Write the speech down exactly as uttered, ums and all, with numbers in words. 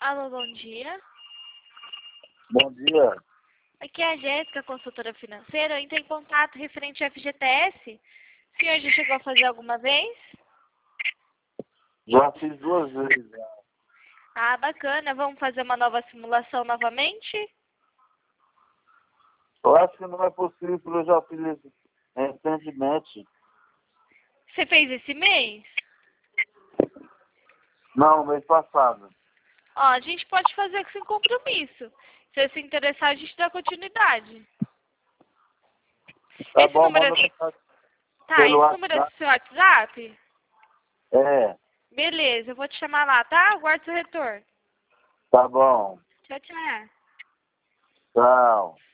Alô, bom dia. Bom dia. Aqui é a Jéssica, consultora financeira. Eu entrei em contato referente ao F G T S. O senhor já chegou a fazer alguma vez? Já fiz duas vezes. Já. Ah, bacana. Vamos fazer uma nova simulação novamente? Eu acho que não é possível, porque eu já fiz isso recentemente. Você fez esse mês? Não, mês passado. Ó, a gente pode fazer sem compromisso. Se você se interessar, a gente dá continuidade. Tá Esse bom, número é... manda mensagem Tá, pelo esse número é do WhatsApp. seu WhatsApp? É, Beleza, eu vou te chamar lá, tá? Aguardo seu retorno. tá bom. Tchau, tchau. Tchau.